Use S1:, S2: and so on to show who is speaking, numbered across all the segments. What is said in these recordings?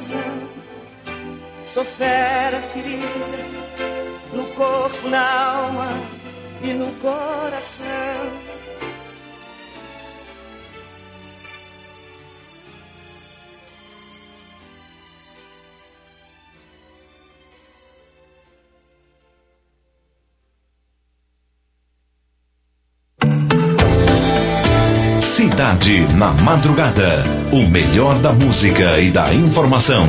S1: coração. Sou fera ferida no corpo, na alma e no coração.
S2: Cidade na Madrugada, o melhor da música e da informação.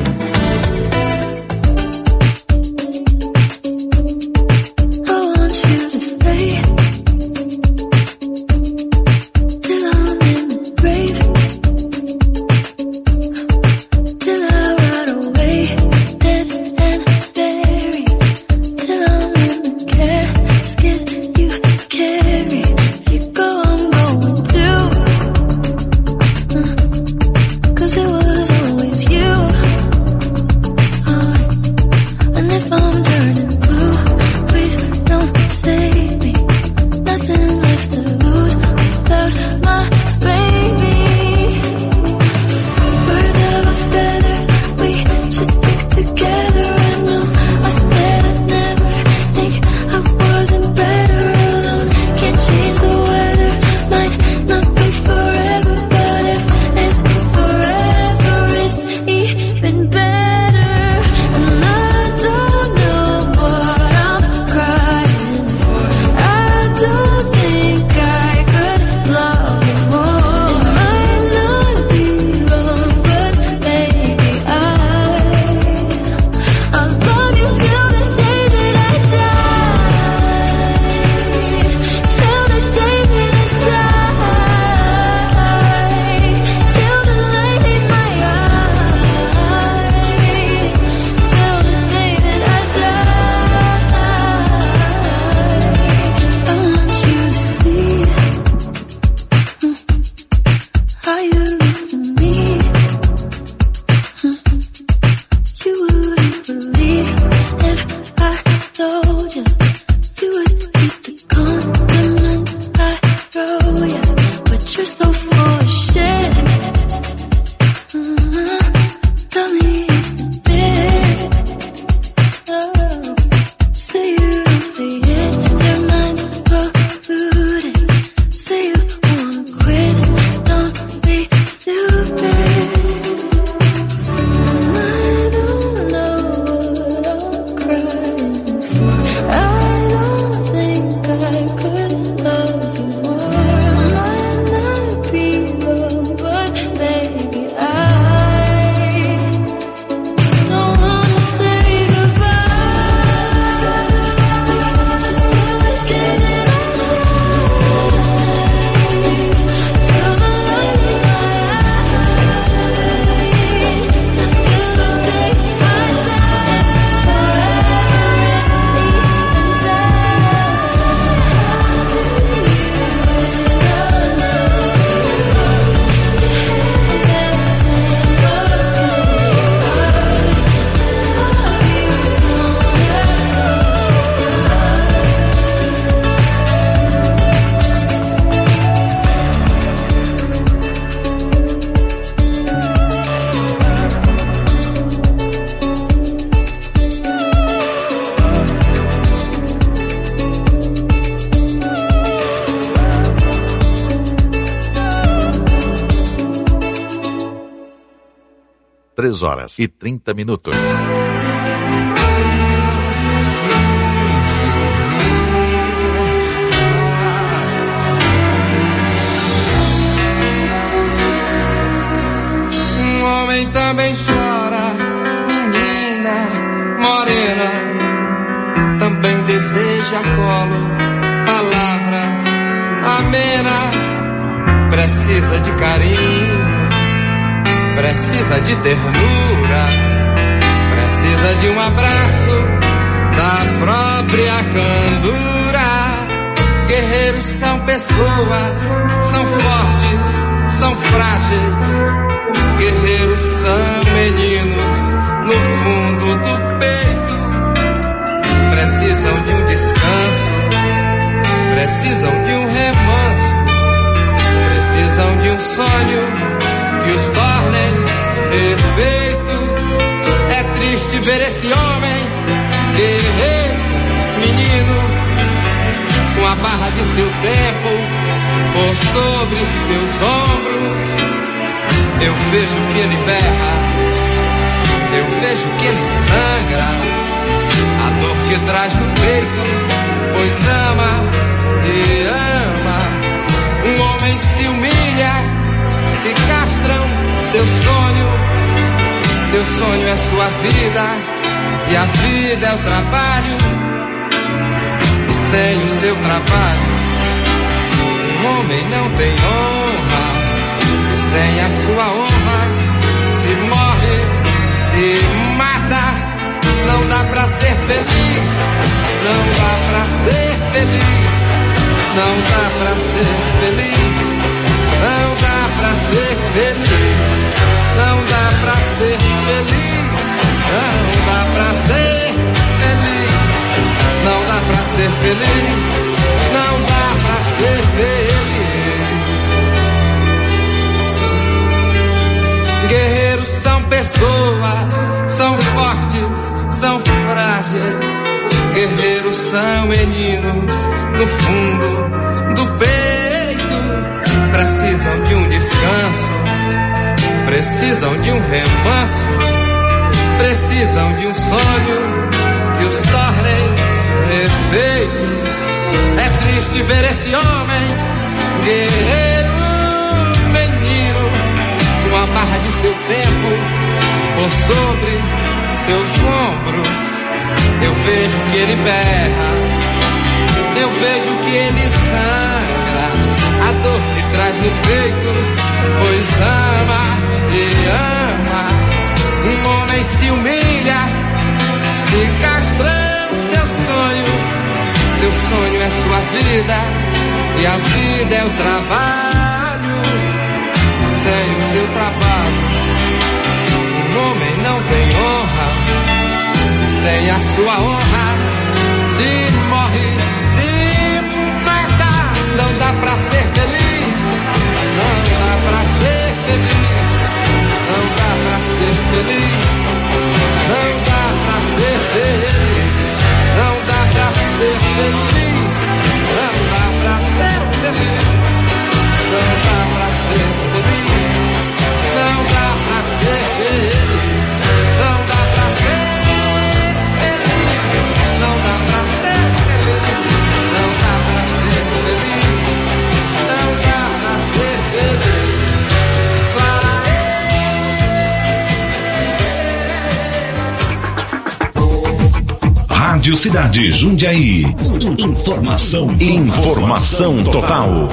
S2: Horas e 30 minutos.
S3: Um homem também chora, menina morena, também deseja colo, palavras amenas, precisa de carinho, precisa de ternura, precisa de um abraço da própria candura. Guerreiros são pessoas, são fortes, são frágeis. Guerreiros são meninos no fundo do peito. Precisam de um descanso, precisam de um remanso, precisam de um sonho que os tornem perfeitos. seu tempo por sobre seus ombros. Eu vejo que ele berra, eu vejo que ele sangra, a dor que traz no peito, pois ama e ama. Um homem se humilha, se castram seu sonho é sua vida, e a vida é o trabalho, e sem o seu trabalho um homem não tem honra, e sem a sua honra se morre, se mata. Não dá pra ser feliz, não dá pra ser feliz, não dá pra ser feliz, não dá pra ser feliz, não dá pra ser feliz, não dá pra ser feliz, não dá pra ser feliz, não dá pra ser feliz. Guerreiros são pessoas, são fortes, são frágeis. Guerreiros são meninos no fundo do peito. Precisam de um descanso, precisam de um remanso, precisam de um sonho que os torne refeitos. É triste ver esse homem, guerreiro, menino, com a barra de seu tempo por sobre seus ombros. Eu vejo que ele berra, eu vejo que ele sangra, a dor que traz no peito, pois ama e ama. Um homem se humilha, se castrando seu sonho é sua vida, e a vida é o trabalho, e sem o seu trabalho um homem não tem honra, e sem a sua honra se morre, se mata. Não dá pra ser feliz, não dá pra ser feliz, não dá pra ser feliz, não dá pra ser feliz, não dá pra ser feliz, não dá pra ser feliz, não dá pra ser feliz, não dá pra ser feliz, não dá pra ser feliz, não dá pra ser feliz, não dá pra ser feliz, não dá pra ser feliz.
S2: Rádio Cidade Jundiaí. Informação total.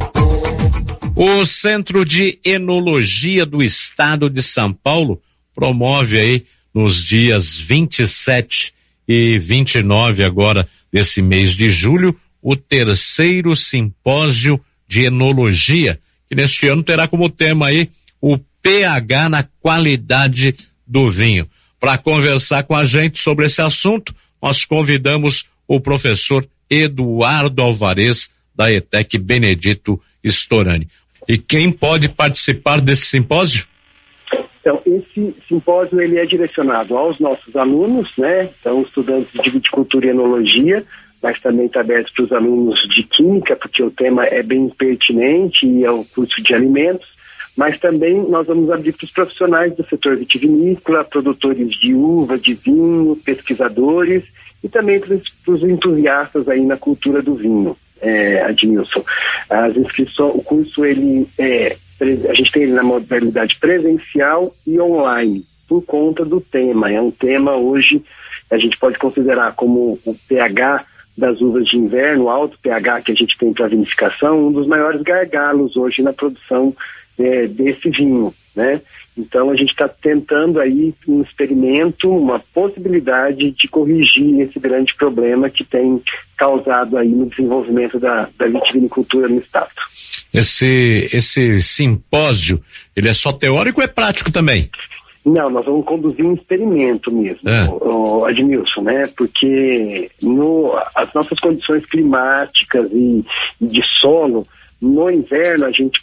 S4: O Centro de Enologia do Estado de São Paulo promove aí nos dias 27 e 29 agora desse mês de julho o terceiro simpósio de enologia, que neste ano terá como tema aí o pH na qualidade do vinho. Para conversar com a gente sobre esse assunto, nós convidamos o professor Eduardo Alvarez, da ETEC Benedito Storani. E quem pode participar desse simpósio?
S5: Então, esse simpósio ele é direcionado aos nossos alunos, né? Então, estudantes de viticultura e enologia, mas também está aberto para os alunos de química, porque o tema é bem pertinente e é o curso de alimentos, mas também nós vamos abrir para os profissionais do setor vitivinícola, produtores de uva, de vinho, pesquisadores e também para os entusiastas aí na cultura do vinho, Admilson. As inscrições, o curso a gente tem ele na modalidade presencial e online, por conta do tema. É um tema hoje, a gente pode considerar como o pH das uvas de inverno, o alto pH que a gente tem para vinificação, um dos maiores gargalos hoje na produção desse vinho, né? Então a gente está tentando aí um experimento, uma possibilidade de corrigir esse grande problema que tem causado aí no desenvolvimento da vitivinicultura no estado.
S4: Esse simpósio, ele é só teórico ou é prático também?
S5: Não, nós vamos conduzir um experimento mesmo, Admilson, né? Porque as nossas condições climáticas e de solo, no inverno a gente,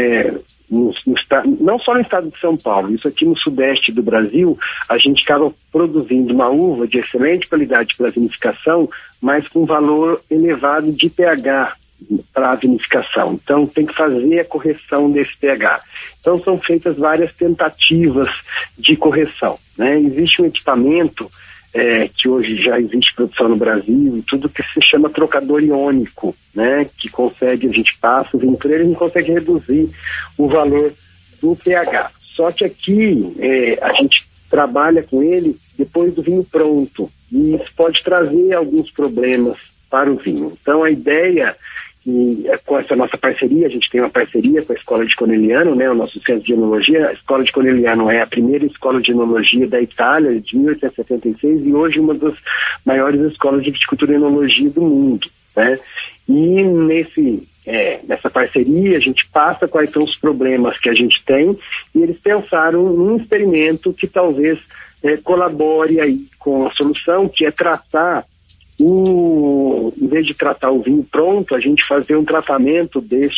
S5: não só no estado de São Paulo, isso aqui no sudeste do Brasil, a gente acaba produzindo uma uva de excelente qualidade para vinificação, mas com valor elevado de pH, para a vinificação. Então tem que fazer a correção desse pH. Então são feitas várias tentativas de correção, né? Existe um equipamento que hoje já existe produção no Brasil, tudo que se chama trocador iônico, né? Que consegue, a gente passa o vinho por ele, a gente consegue reduzir o valor do pH. Só que aqui a gente trabalha com ele depois do vinho pronto, e isso pode trazer alguns problemas para o vinho. Então a ideia, e com essa nossa parceria, a gente tem uma parceria com a Escola de Conegliano, né, o nosso centro de enologia. A Escola de Conegliano é a primeira escola de enologia da Itália, de 1876, e hoje uma das maiores escolas de viticultura e enologia do mundo, né? E nessa parceria a gente passa quais são os problemas que a gente tem, e eles pensaram num experimento que talvez colabore aí com a solução, que é tratar em vez de tratar o vinho pronto, a gente fazer um tratamento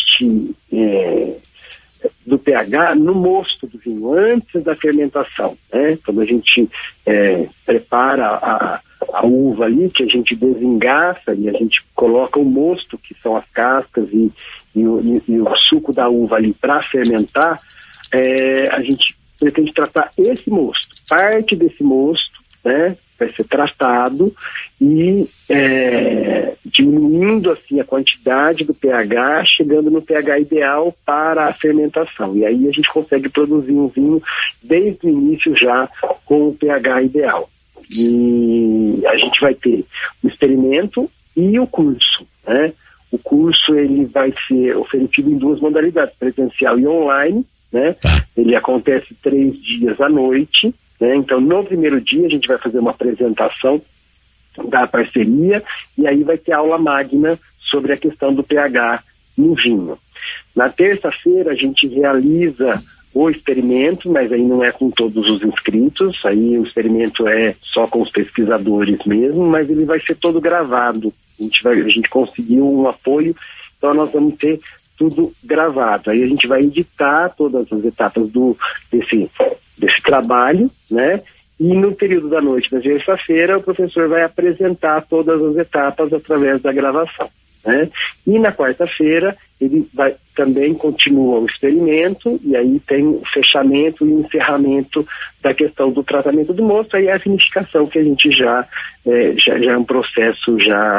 S5: do pH no mosto do vinho, antes da fermentação, né? Quando a gente prepara a uva ali, que a gente desengaça e a gente coloca o mosto, que são as cascas e o suco da uva ali para fermentar, a gente pretende tratar esse mosto, parte desse mosto, né? Vai ser tratado e diminuindo assim a quantidade do pH, chegando no pH ideal para a fermentação. E aí a gente consegue produzir um vinho desde o início já com o pH ideal. E a gente vai ter o experimento e o curso, né? O curso ele vai ser oferecido em duas modalidades, presencial e online, né? Ele acontece 3 dias à noite, né? Então no primeiro dia a gente vai fazer uma apresentação da parceria, e aí vai ter aula magna sobre a questão do pH no vinho. Na terça-feira a gente realiza o experimento, mas aí não é com todos os inscritos, aí o experimento é só com os pesquisadores mesmo, mas ele vai ser todo gravado. A gente conseguiu um apoio, então nós vamos ter tudo gravado. Aí a gente vai editar todas as etapas desse trabalho, né? E no período da noite da terça-feira o professor vai apresentar todas as etapas através da gravação, né? E na quarta-feira ele também continua o experimento, e aí tem o fechamento e o encerramento da questão do tratamento do mosto, aí é a vinificação, que a gente já é um processo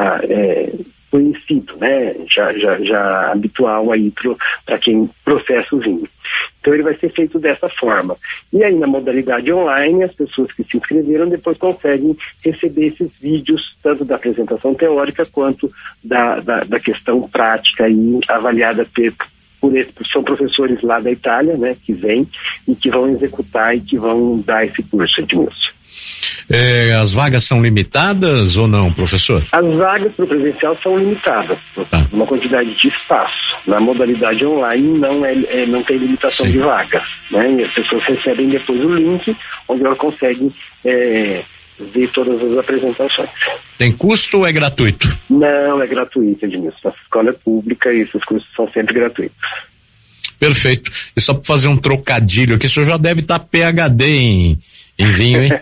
S5: conhecido, né? Já habitual aí para quem processa o vinho. Então ele vai ser feito dessa forma. E aí na modalidade online, as pessoas que se inscreveram depois conseguem receber esses vídeos, tanto da apresentação teórica quanto da questão prática aí, avaliada são professores lá da Itália, né, que vêm e que vão executar e que vão dar esse curso, Edmilson.
S4: As vagas são limitadas ou não, professor?
S5: As vagas para o presencial são limitadas, uma quantidade de espaço. Na modalidade online não tem limitação de vagas, né? E as pessoas recebem depois o link, onde elas conseguem ver todas as apresentações.
S4: Tem custo ou é gratuito?
S5: Não, é gratuito, Edmilson. Nossa escola é pública e esses cursos são sempre gratuitos.
S4: Perfeito. E só para fazer um trocadilho aqui, o senhor já deve estar PhD em vinho, hein?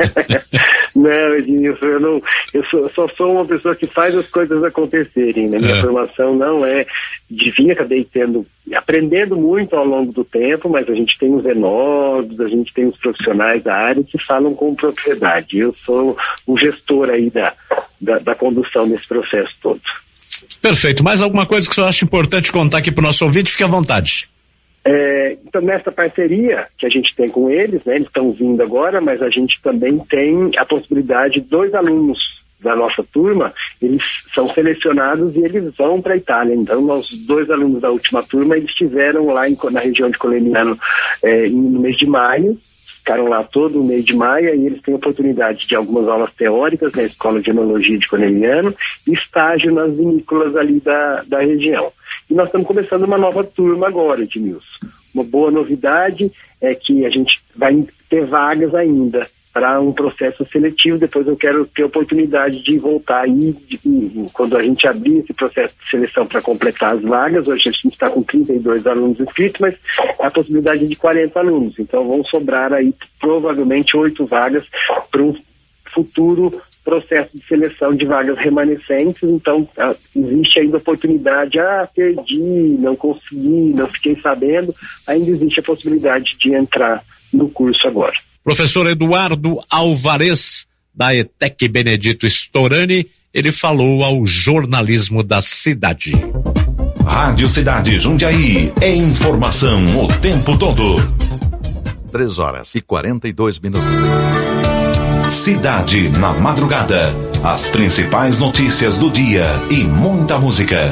S5: Não, Edmilson, eu só sou uma pessoa que faz as coisas acontecerem, né? Minha formação não é de vinho, acabei aprendendo muito ao longo do tempo, mas a gente tem os enólogos, a gente tem os profissionais da área que falam com propriedade. Eu sou o gestor aí da condução desse processo todo.
S4: Perfeito. Mais alguma coisa que o senhor acha importante contar aqui para o nosso ouvinte? Fique à vontade.
S5: Então, nessa parceria que a gente tem com eles, né, eles estão vindo agora, mas a gente também tem a possibilidade, 2 alunos da nossa turma, eles são selecionados e eles vão para a Itália. Então, os 2 alunos da última turma, eles estiveram lá na região de Conegliano no mês de maio, ficaram lá todo o mês de maio, e eles têm oportunidade de algumas aulas teóricas na Escola de Enologia de Conegliano e estágio nas vinícolas ali da região. E nós estamos começando uma nova turma agora, Edmilson. Uma boa novidade é que a gente vai ter vagas ainda para um processo seletivo. Depois eu quero ter oportunidade de voltar aí, quando a gente abrir esse processo de seleção para completar as vagas. Hoje a gente está com 32 alunos inscritos, mas a possibilidade de 40 alunos. Então vão sobrar aí provavelmente 8 vagas para um futuro processo de seleção de vagas remanescentes, então existe ainda oportunidade, perdi, não consegui, não fiquei sabendo, ainda existe a possibilidade de entrar no curso agora.
S4: Professor Eduardo Alvarez, da ETEC Benedito Storani, ele falou ao Jornalismo da Cidade.
S2: Rádio Cidade Jundiaí, é informação o tempo todo.
S6: 3h42.
S2: Cidade na madrugada. As principais notícias do dia e muita música.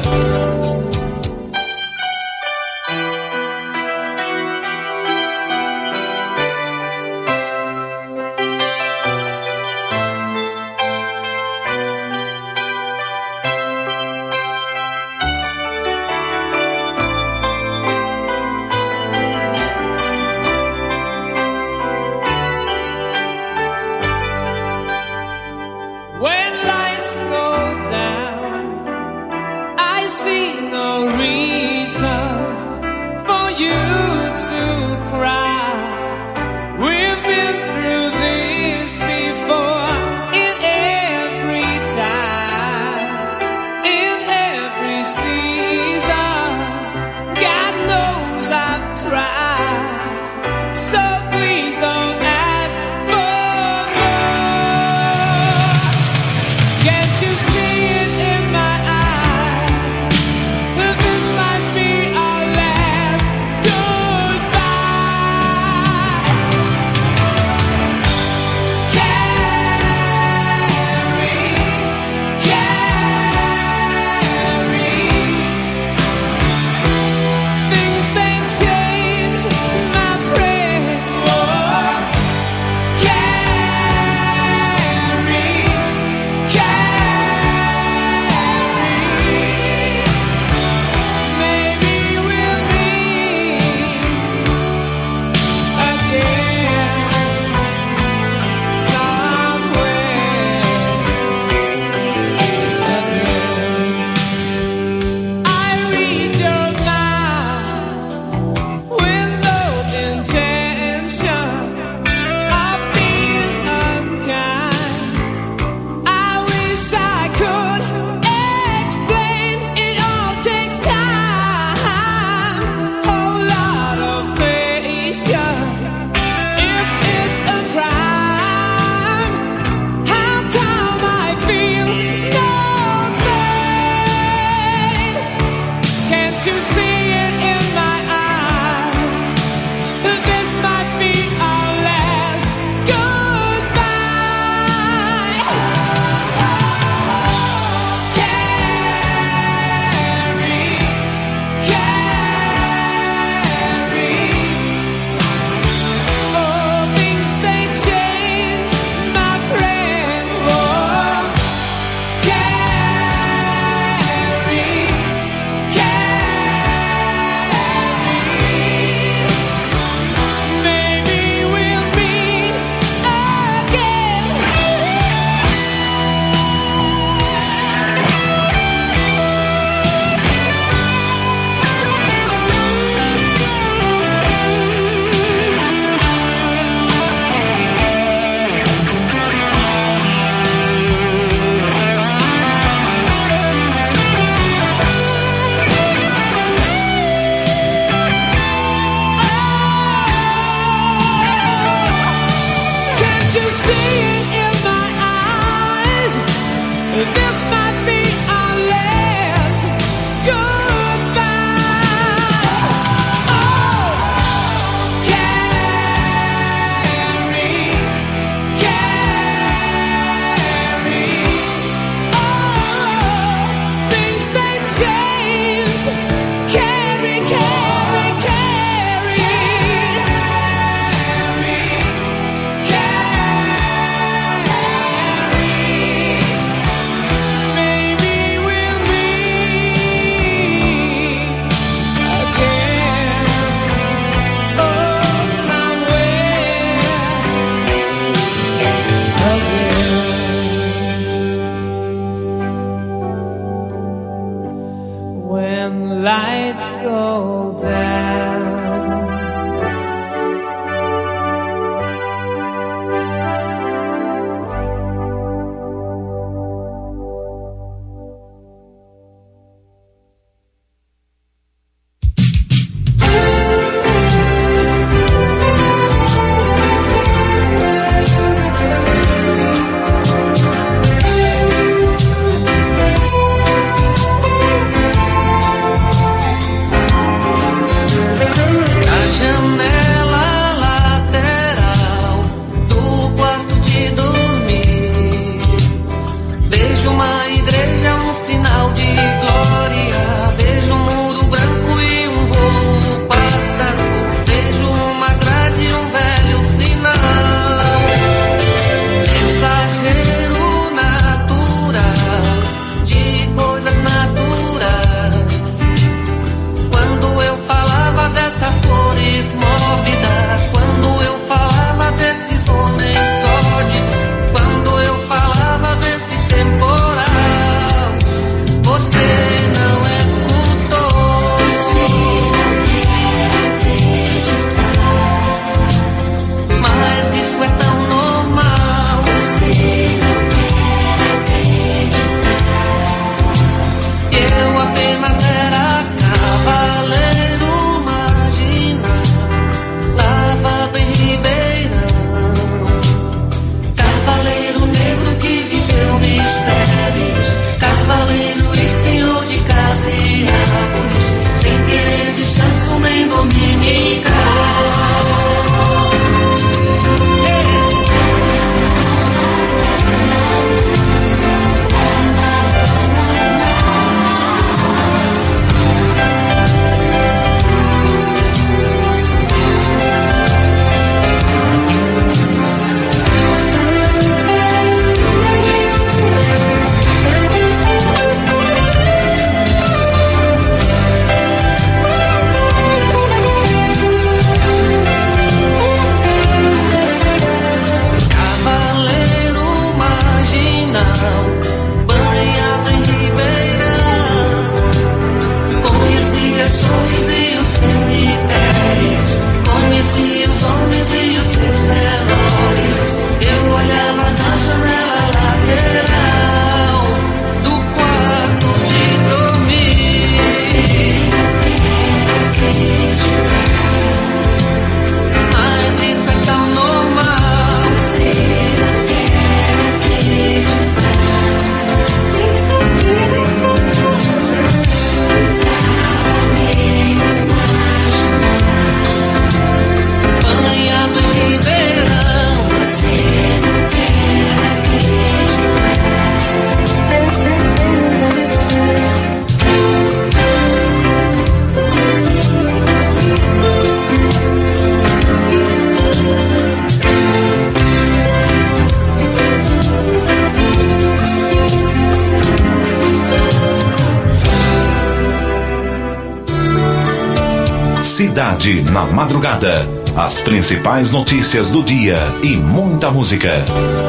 S2: Cidade na Madrugada. As principais notícias do dia e muita música.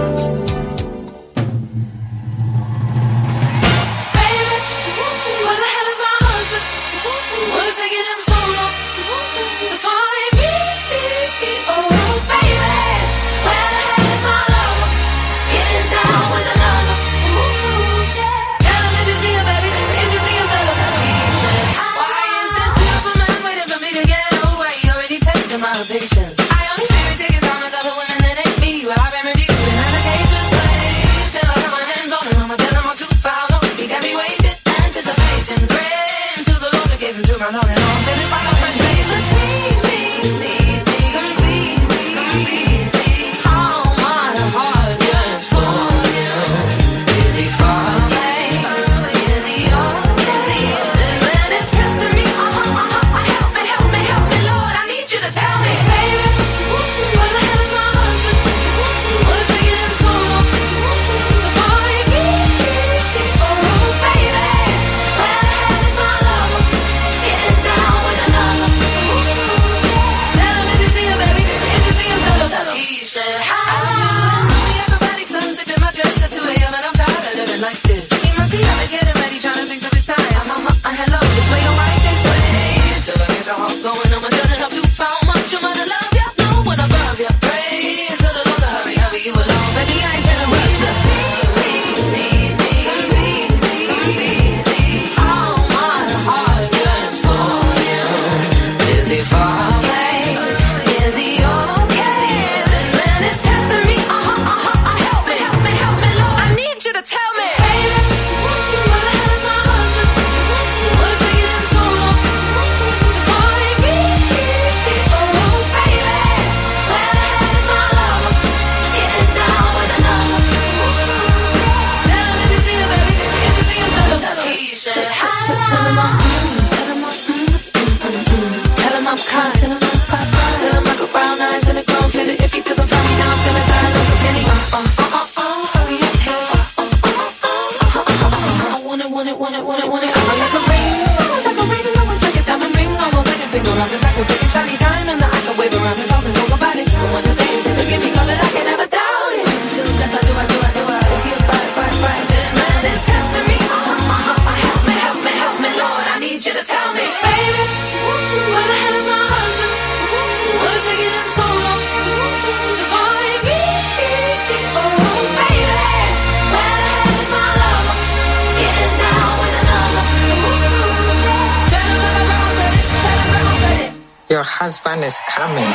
S6: Your husband is coming.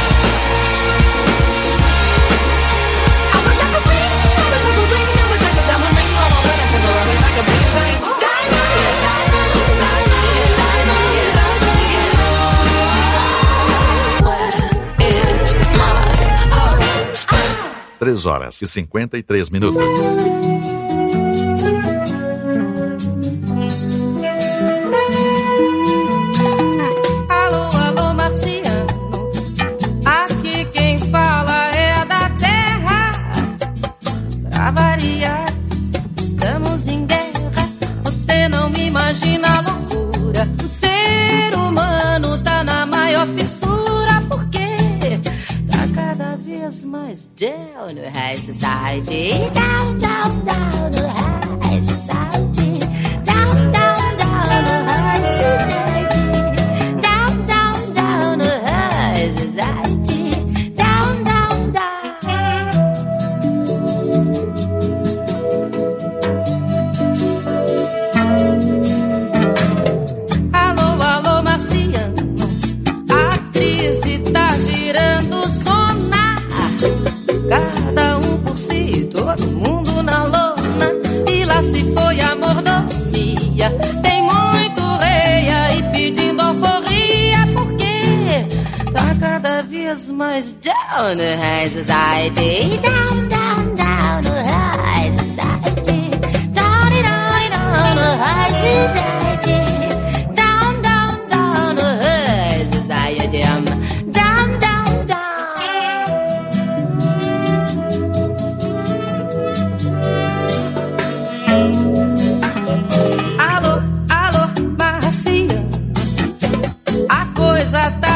S7: Três horas e 53 minutos.
S8: Imagina a loucura, o ser humano tá na maior fissura, porque tá cada vez mais down no high society. Down, down, down no high society. Down, down, down no high society. Down, down, down no high society. Down, down, down. Tá virando sonar. Cada um por si, todo mundo na lona. E lá se foi a mordomia. Tem muito rei aí pedindo alforria, porque tá cada vez mais down no high society. Down, down, down no high society. Down, down, down no high society. Down, down, down no high society. Down, down, down. Alô, alô, Marcia. A coisa tá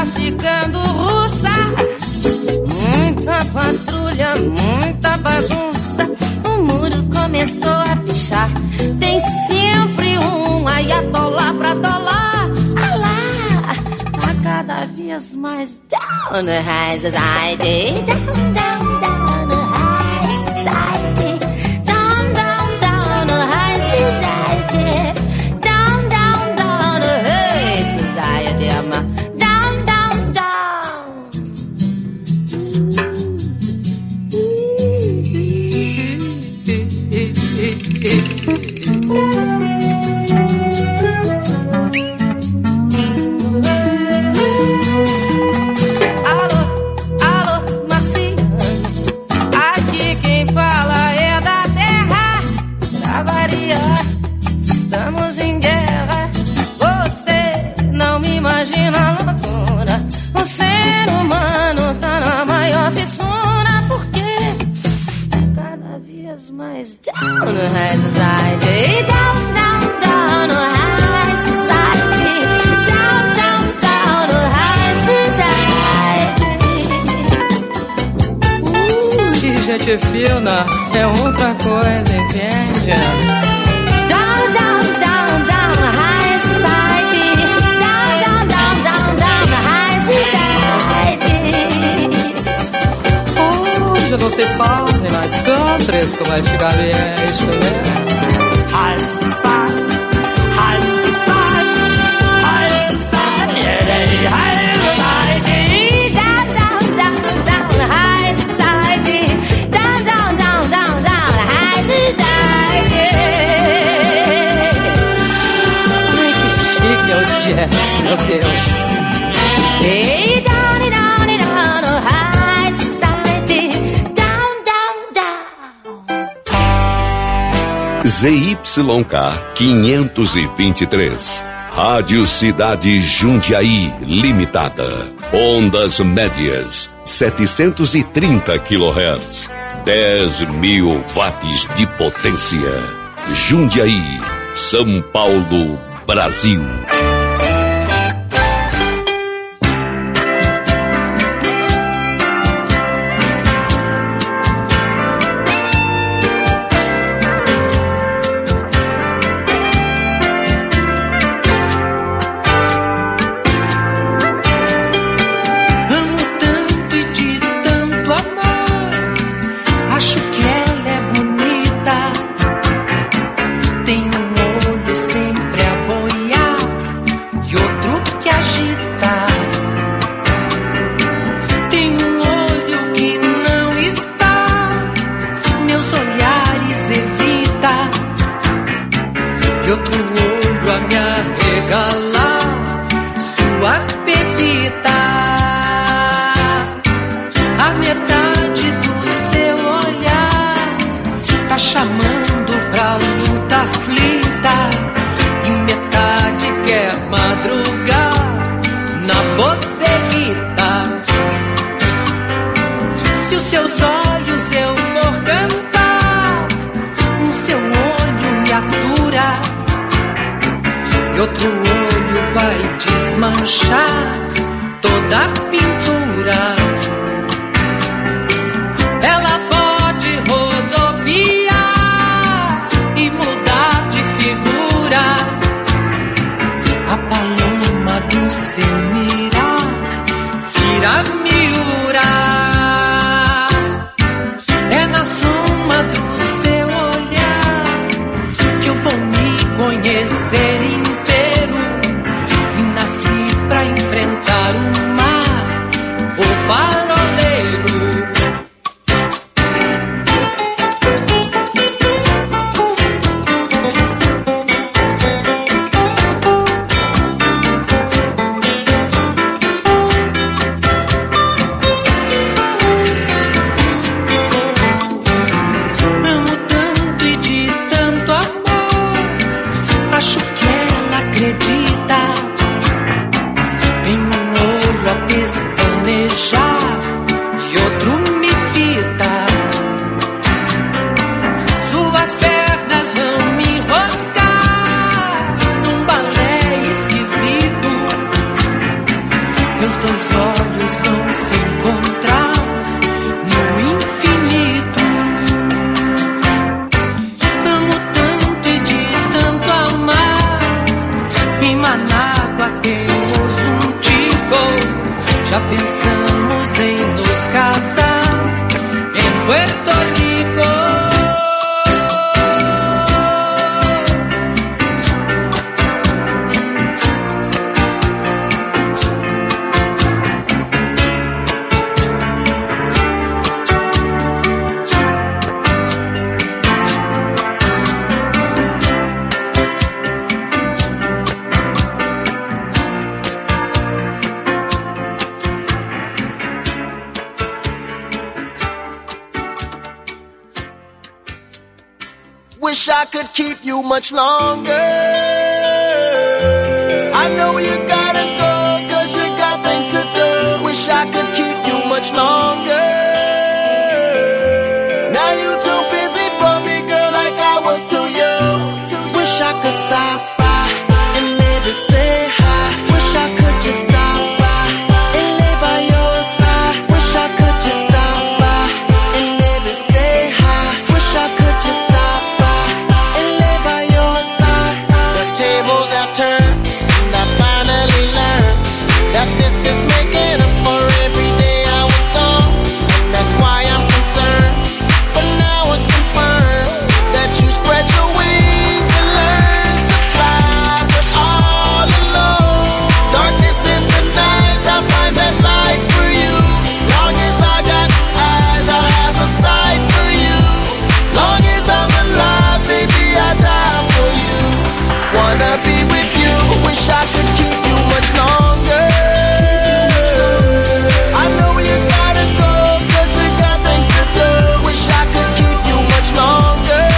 S8: bagunça, o muro começou a fechar. Tem sempre um ayatollah pra dólar. Alá, a cada vez mais down the high society. Down, down, down the high society. Down, down, down the high society. Down, down, down the high society. Down, down, down. Alô, alô, marciano. Aqui quem fala é da terra. Pra variar, estamos em guerra. Você não me imagina a loucura. O ser humano tá na maior fissura. Porque cada vez mais down no high society. Down, down, down no high society. Down, down, down no high society.
S6: Que gente fina é outra coisa, entende?
S8: Down, down, down, down no high society. Down, down, down, down, down no high society.
S6: Hoje não se fazem mais countries como antigamente, né? High society, high society, high society, high society.
S8: Down, down, down, down no high society. Down, down, down, down, down no high society.
S6: Ai, que chique é o jazz, meu Deus.
S8: Hey, down, down, down no high society. Down, down, down.
S9: ZYK 523. Rádio Cidade Jundiaí Limitada. Ondas médias 730 kHz. 10.000 watts de potência. Jundiaí, São Paulo, Brasil.
S10: Amo tanto e de tanto amor. Acho que ela é bonita. Tem um olho sempre a boiar e outro que agita. Tem um olho que não está, meus olhares evita. E outro olho a me arregalar, sua pepita. A metade do seu olhar tá chamando pra luta aflita, e metade quer madrugar na bodeguita. Se os seus olhos eu for cantar, um seu olho me atura, e outro olho vai desmanchar toda a pintura. Ela pode rodopiar e mudar de figura. A paloma do seu mirar vira miura. É na soma do seu olhar que eu vou me conhecer inteiro. Se nasci pra enfrentar o mar ou Puerto Rico.
S1: Wish I could keep you much longer. I know you gotta go, 'cause you got things to do. Wish I could keep you much longer. Now you too busy for me, girl, like I was too young. Wish I could stop by and maybe say hi. Wish I could just stop by and lay by your side. Wish I could just stop by and maybe say hi. Wish I could just stop by and lay by your side. The tables have turned, and I finally learned that this is making up for every day I was gone, and that's why I'm concerned. But now it's confirmed that you spread your wings and learn to fly, but all alone. Darkness in the night, I find that light for you. As long as I got eyes, I'll have a sight for you. Long as I'm alive, baby, I die for you. Wanna be with you, wish I could keep you much longer. I know you gotta go, 'cause you got things to do. Wish I could keep you much longer.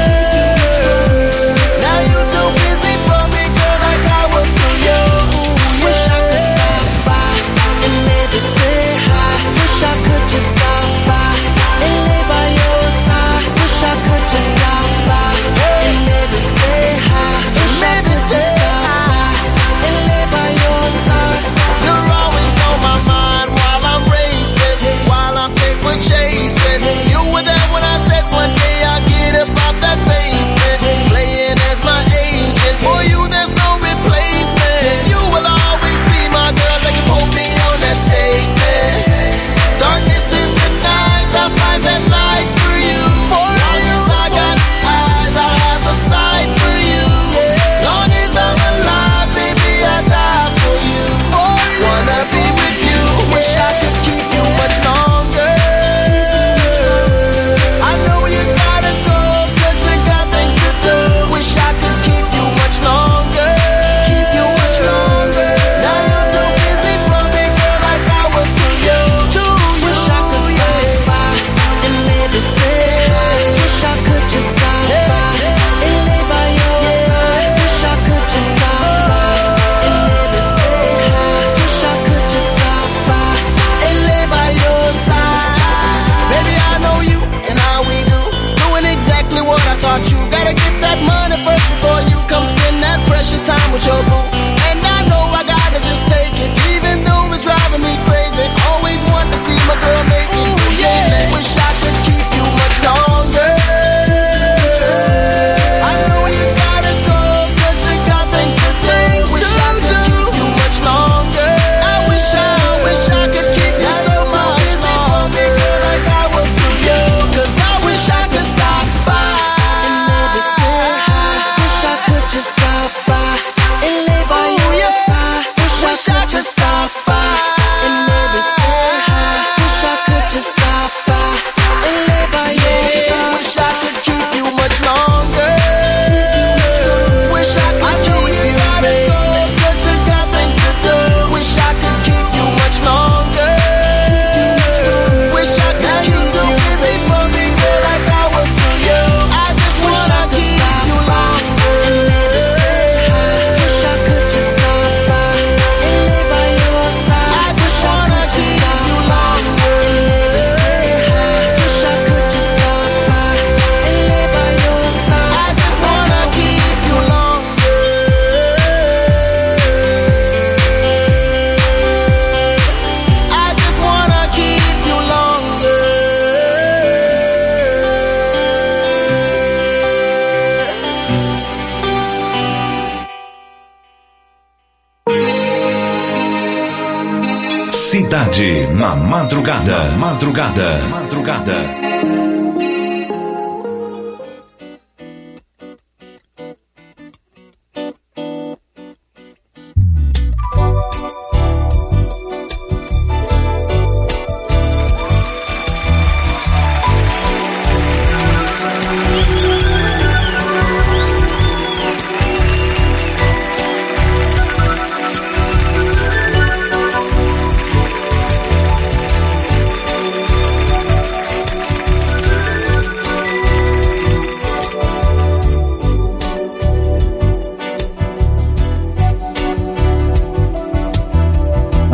S1: Now you too busy for me, girl, like I was too young. Wish I could stop by and maybe say hi. Wish I could just stop by and lay by your side. Wish I could just stop by and maybe say hi. Wish I could just stop by and lay by your side. You're always on my mind while I'm racing, while I'm paper chasing. You were there when I said one day I'll get up out that basement, playing as my agent. For you, there's no replacement. You will always be my girl, like you hold me on that statement. Darkness in the night, I find that light for you. As long as I got eyes, I'll have a sight for you. Long as I'm alive, baby, I die for you. Wanna be with you, wish I could keep you much longer. I know you gotta go, 'cause you got things to do. Wish I could keep you much longer. Keep you much longer. Now you're too busy for me, girl, like I was too young. Wish I could stop by and maybe say hi. Wish I could just stop by and lay by your side. Wish I could just stop by and maybe say hi. Wish I could just stop by and lay by your side. Baby, I know you and how we do, doing exactly what I taught you. Gotta get that money first before you come spend that precious time with your boo. And I know I gotta just take it, even though it's driving me crazy. Always want to see my girl make it. Yeah, wish I could keep you much longer. I know you gotta go, 'cause you got things to do. Wish I could keep you much longer. I wish I could keep you so much busy for me, girl, like I was too young. 'Cause I wish I could stop by and maybe say hi. Wish I could just stop by and lay by your side. Wish I could just stop by and maybe say hi. Wish I could just stop by and lay by your side. Wish I could keep you much longer. Wish I could keep you, baby, 'cause you got things to do. Wish I could keep you much longer. Wish I could keep you busy for me, girl, like I was too young. I just wish I could keep you longer and maybe say hi. Wish I could just stop by and lay by your side. I just wanna keep you longer and maybe say hi. Wish I could just stop by and lay by your side. I just wanna keep you longer. I just wanna keep you longer.
S2: Cidade na madrugada. Madrugada.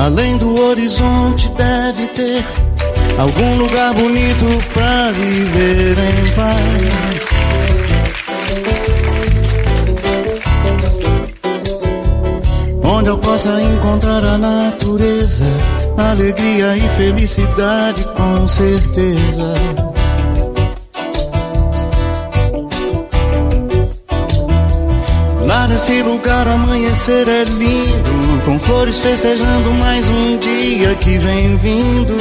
S11: Além do horizonte deve ter algum lugar bonito pra viver em paz. Onde eu possa encontrar a natureza, alegria e felicidade com certeza. Lá nesse lugar o amanhecer é lindo, com flores festejando mais um dia que vem vindo.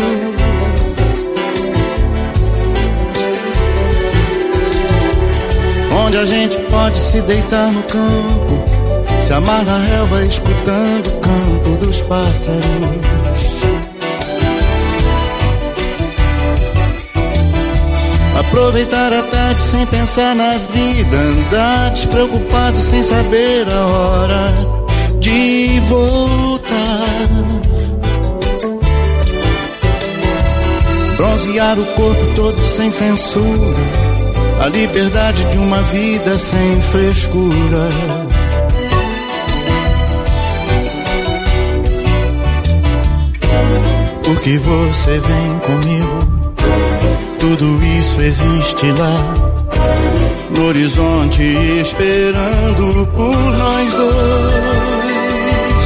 S11: Onde a gente pode se deitar no campo, se amar na relva escutando o canto dos pássaros. Aproveitar a tarde sem pensar na vida, andar despreocupado sem saber a hora de voltar. Bronzear o corpo todo sem censura, a liberdade de uma vida sem frescura. Porque você vem comigo, tudo isso existe lá no horizonte, esperando por nós dois.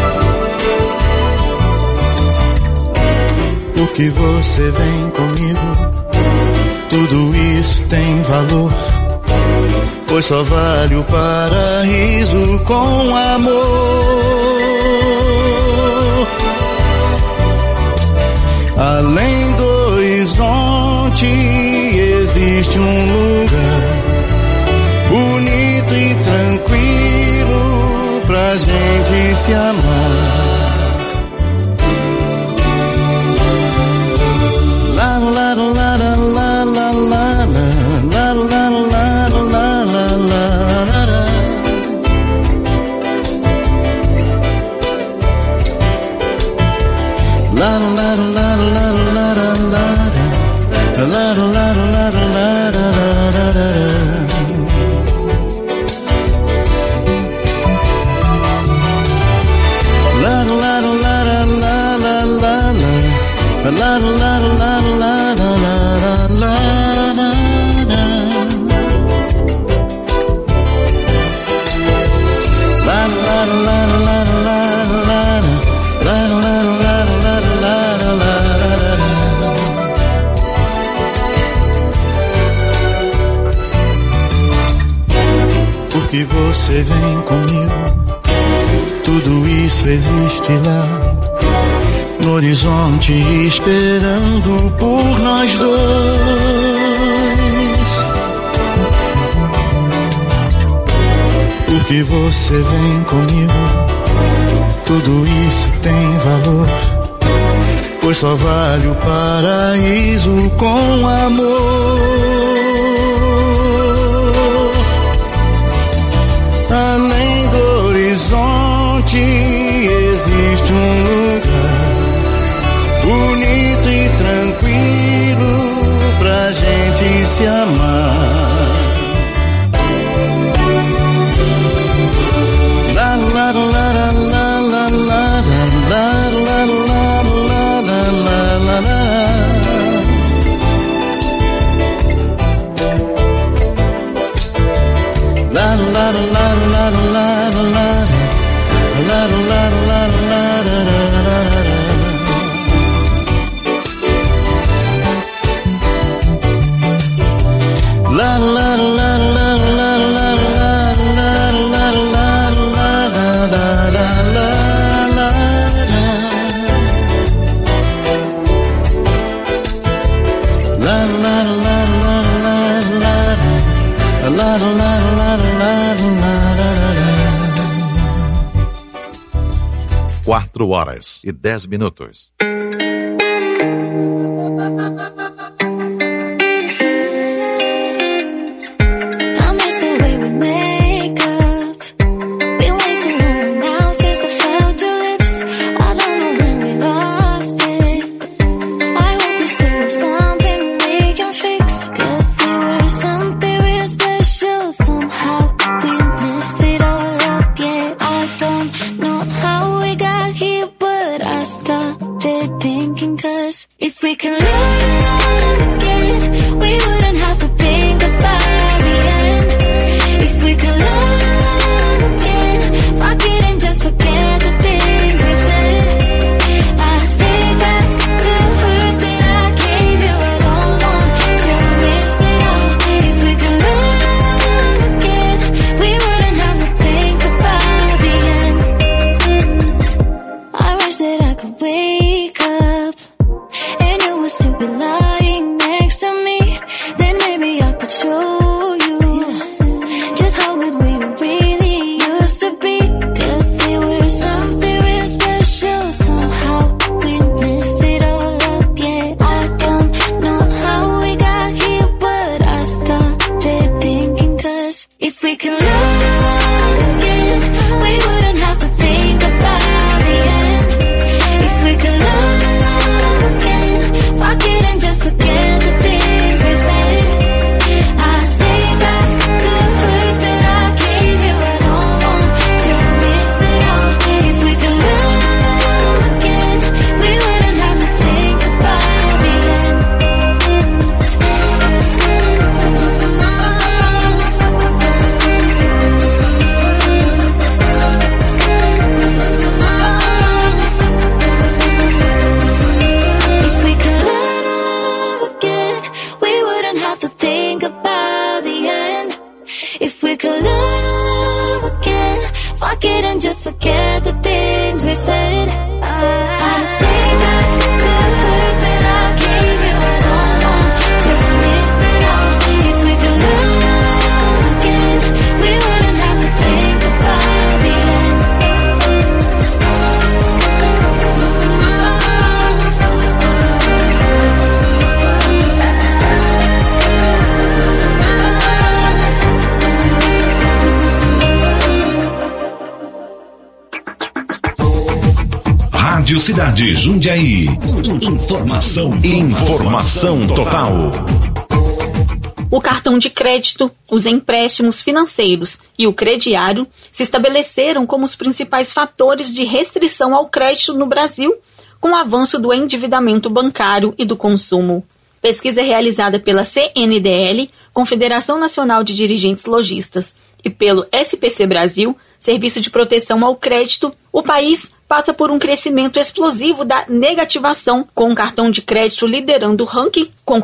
S11: Porque você vem comigo, tudo isso tem valor, pois só vale o paraíso com amor. Além do horizonte existe um lugar bonito e tranquilo pra gente se amar. La la la la la la la la la la la la la. La la la la la la la la la la la la la. La la la la la la la la la la la la la. Porque você vem comigo, tudo isso existe lá no horizonte, esperando por nós dois. Porque você vem comigo, tudo isso tem valor, pois só vale o paraíso com amor. Além do horizonte existe um lugar bonito e tranquilo pra gente se amar. La la la la la la la la la la la la. La la la la la la la la la. La la la la la la
S7: Quatro horas e 10 minutos.
S12: I
S8: it and just forget the things we said. I take back the hurt that I gave you. I don't want to miss it all. If we could learn again, we wouldn't have to think about the end.
S2: Rádio Cidade Jundiaí. Informação total.
S12: O cartão de crédito, os empréstimos financeiros e o crediário se estabeleceram como os principais fatores de restrição ao crédito no Brasil, com o avanço do endividamento bancário e do consumo. Pesquisa realizada pela CNDL, Confederação Nacional de Dirigentes Lojistas, e pelo SPC Brasil, Serviço de Proteção ao Crédito, o país passa por um crescimento explosivo da negativação, com o cartão de crédito liderando o ranking, com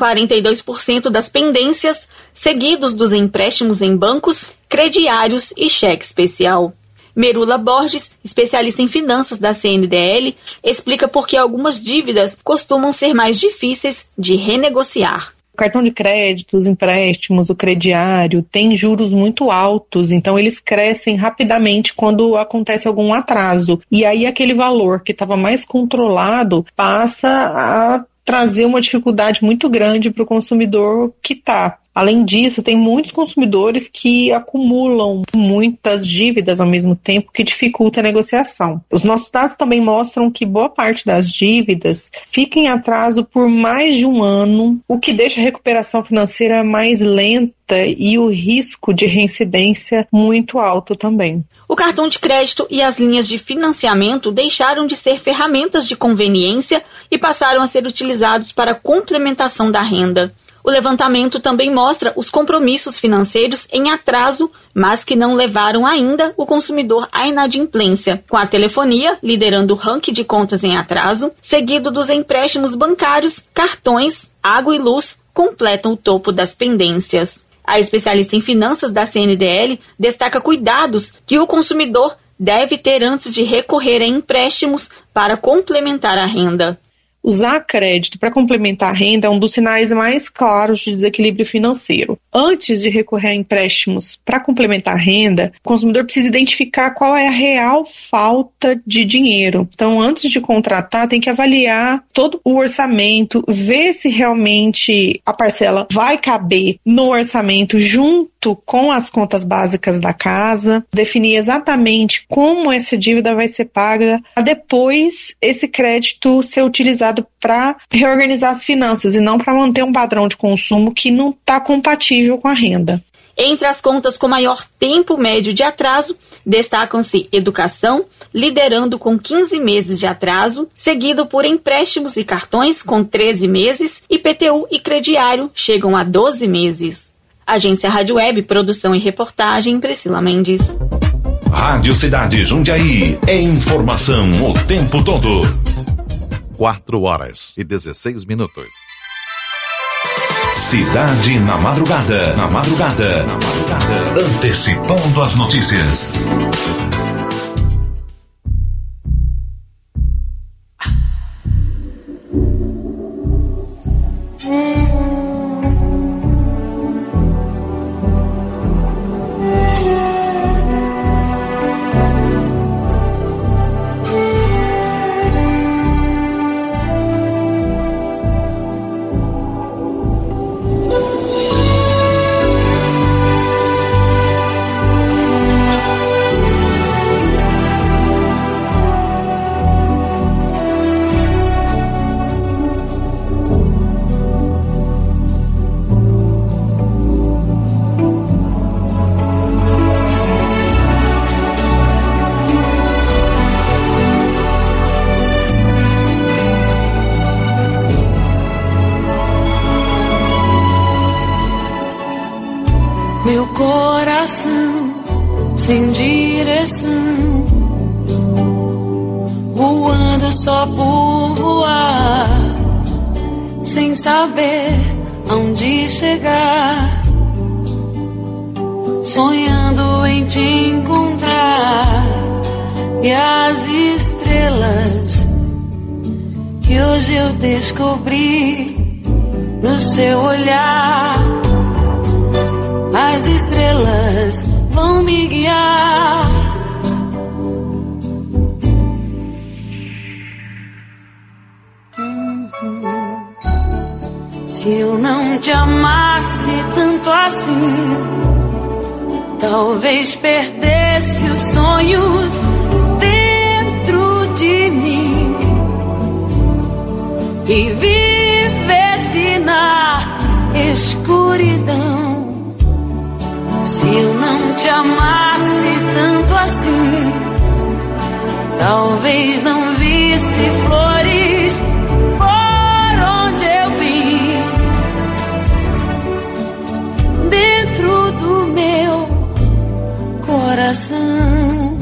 S12: 42% das pendências, seguidos dos empréstimos em bancos, crediários e cheque especial. Merula Borges, especialista em finanças da CNDL, explica por que algumas dívidas costumam ser mais difíceis de renegociar.
S13: O cartão de crédito, os empréstimos, o crediário, tem juros muito altos, então eles crescem rapidamente quando acontece algum atraso. E aí aquele valor que estava mais controlado passa a trazer uma dificuldade muito grande para o consumidor quitar. Além disso, tem muitos consumidores que acumulam muitas dívidas ao mesmo tempo, que dificulta a negociação. Os nossos dados também mostram que boa parte das dívidas fica em atraso por mais de um ano, o que deixa a recuperação financeira mais lenta e o risco de reincidência muito alto também.
S12: O cartão de crédito e as linhas de financiamento deixaram de ser ferramentas de conveniência e passaram a ser utilizados para a complementação da renda. O levantamento também mostra os compromissos financeiros em atraso, mas que não levaram ainda o consumidor à inadimplência, com a telefonia liderando o ranking de contas em atraso, seguido dos empréstimos bancários, cartões, água e luz completam o topo das pendências. A especialista em finanças da CNDL destaca cuidados que o consumidor deve ter antes de recorrer a empréstimos para complementar a renda.
S13: Usar crédito para complementar a renda é um dos sinais mais claros de desequilíbrio financeiro. Antes de recorrer a empréstimos para complementar a renda, o consumidor precisa identificar qual é a real falta de dinheiro. Então, antes de contratar, tem que avaliar todo o orçamento, ver se realmente a parcela vai caber no orçamento junto com as contas básicas da casa, definir exatamente como essa dívida vai ser paga, para depois esse crédito ser utilizado para reorganizar as finanças e não para manter um padrão de consumo que não está compatível com a renda.
S12: Entre as contas com maior tempo médio de atraso, destacam-se educação, liderando com 15 meses de atraso, seguido por empréstimos e cartões com 13 meses, e IPTU e crediário chegam a 12 meses. Agência Rádio Web, produção e reportagem, Priscila Mendes.
S2: Rádio Cidade Jundiaí, é informação o tempo todo.
S7: 4h16.
S2: Cidade na madrugada. Antecipando as notícias.
S10: Meu coração sem direção, voando só por voar, sem saber aonde chegar, sonhando em te encontrar. E as estrelas que hoje eu descobri no seu olhar, as estrelas vão me guiar. Se eu não te amasse tanto assim, talvez perdesse os sonhos dentro de mim e vivesse na escuridão. Se eu não te amasse tanto assim, talvez não visse flores por onde eu vim, dentro do meu coração.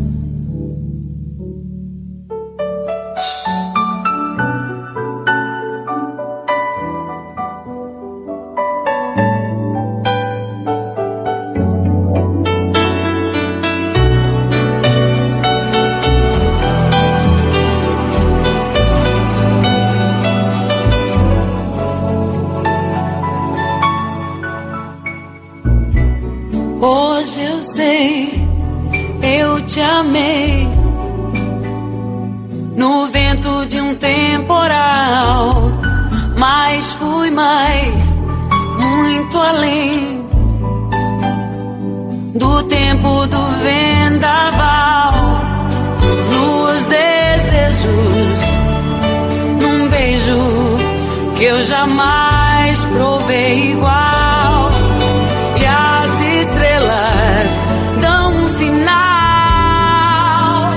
S10: Hoje eu sei, eu te amei no vento de um temporal, mas fui mais, muito além do tempo do vendaval, nos desejos, num beijo que eu jamais provei igual. Dão um sinal.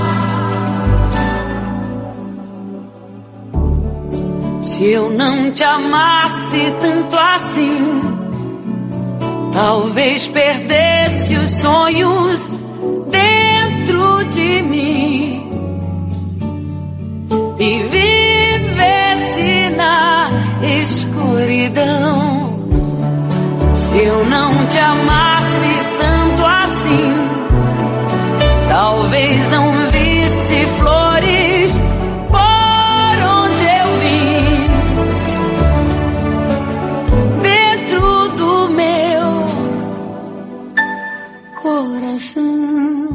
S10: Se eu não te amasse tanto assim, talvez perdesse os sonhos dentro de mim e vivesse na escuridão. Se eu não te amasse tanto assim, talvez não visse flores por onde eu vim, dentro do meu coração.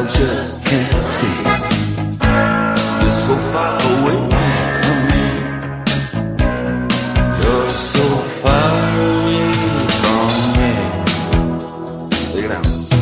S1: just can't see. You're so far away from me. You're so far away from me. Take it out.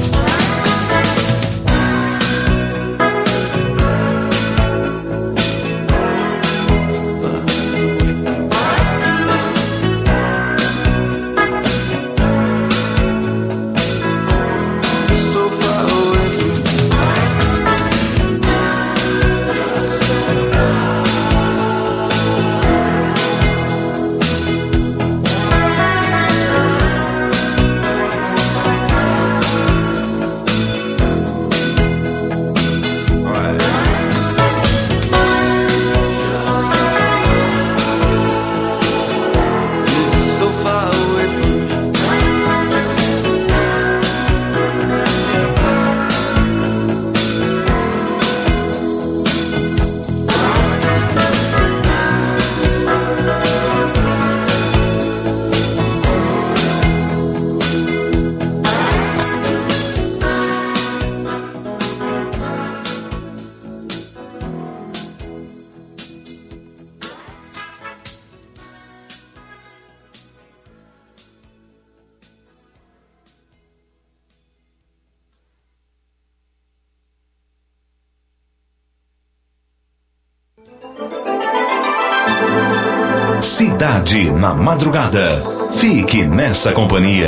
S2: Cidade na Madrugada. Fique nessa companhia.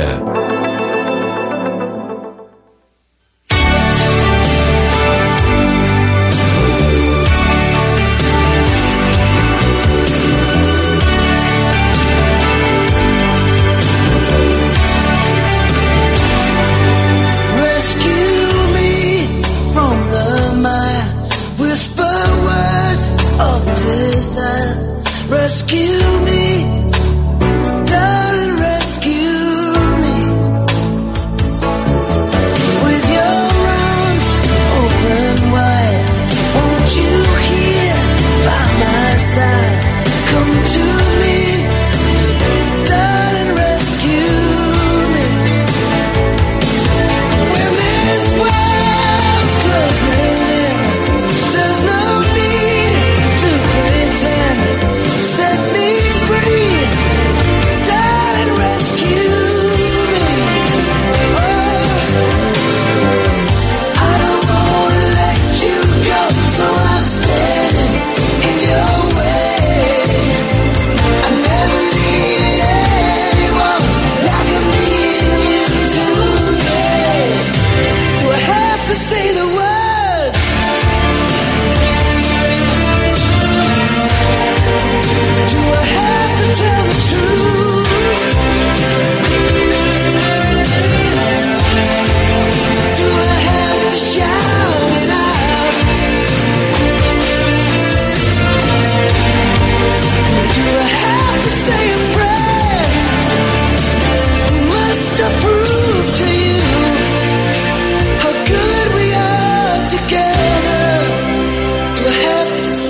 S1: Rescue me